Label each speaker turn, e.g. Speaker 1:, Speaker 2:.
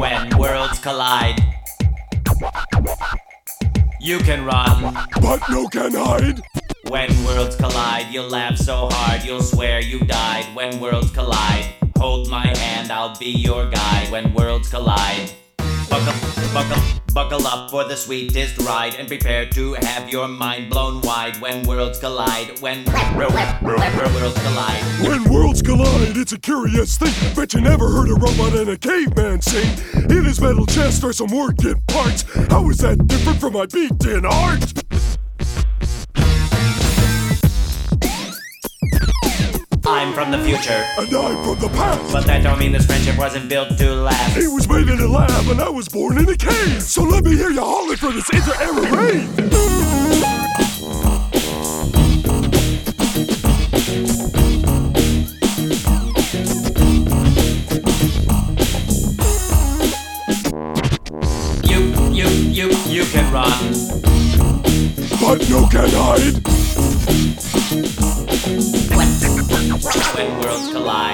Speaker 1: When worlds collide, you can run,
Speaker 2: but no can hide.
Speaker 1: When worlds collide, you'll laugh so hard you'll swear you died. When worlds collide, hold my hand, I'll be your guide. When worlds collide, buckle up for the sweetest ride, and prepare to have your mind blown wide. When worlds collide, when worlds collide.
Speaker 2: When worlds collide, it's a curious thing. Bet you never heard a robot and a caveman sing. In his metal chest are some working parts. How is that different from my beaten heart?
Speaker 1: I'm from the future,
Speaker 2: and I'm from the past,
Speaker 1: but that don't mean this friendship wasn't built to last.
Speaker 2: It was made in a lab and I was born in a cave. So let me hear you holler for this inter-era rave.
Speaker 1: You can run,
Speaker 2: but no can hide.
Speaker 1: When worlds collide.